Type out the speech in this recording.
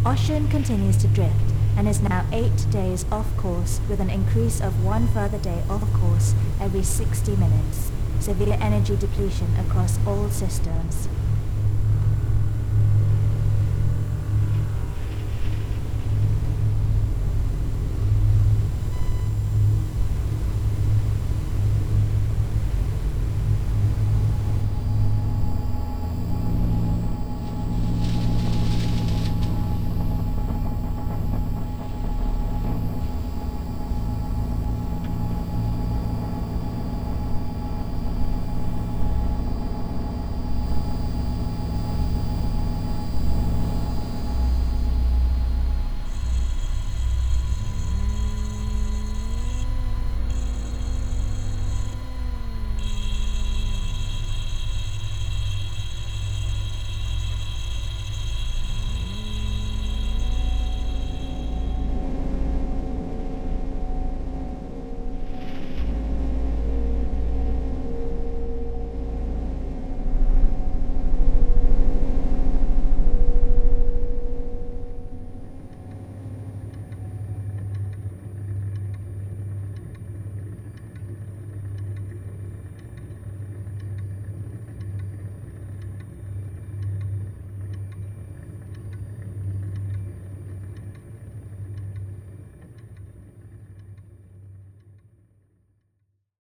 Ocean continues to drift and is now 8 days off course with an increase of 1 further day off course every 60 minutes. Severe energy depletion across all systems.